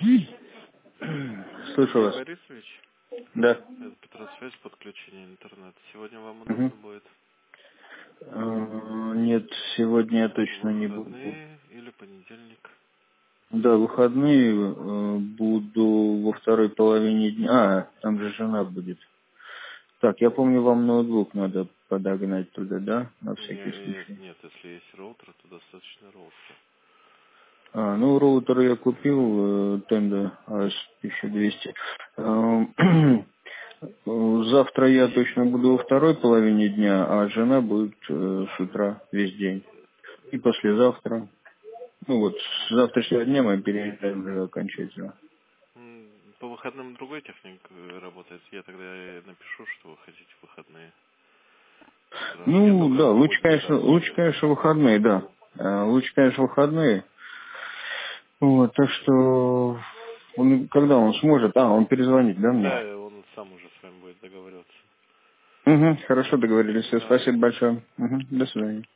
Слышу Сергей вас. Борисович, Да. это Петросвязь, подключение интернета. Сегодня вам Мгм. удобно будет? Нет, сегодня я точно не буду. Выходные или понедельник? Да, выходные буду во второй половине дня. Там же жена будет. Так, я помню, вам ноутбук надо подогнать туда, да? На всякий Нет, случай. нет, если есть роутер, то достаточно роутера. Ну, роутер я купил, Tenda AS1200. Завтра я точно буду во второй половине дня, а жена будет с утра весь день. И послезавтра. Ну вот, с завтрашнего дня мы переезжаем уже окончательно. По выходным другой техник работает. Я тогда напишу, что вы хотите в выходные. Я Ну, только да, по лучше, будням. конечно, выходные, да. Лучше, конечно, выходные. Вот, так что, когда он сможет, он перезвонит, да, мне? Да, он сам уже с вами будет договариваться. Угу, хорошо договорились. Все, Давайте. спасибо большое. Угу, до свидания.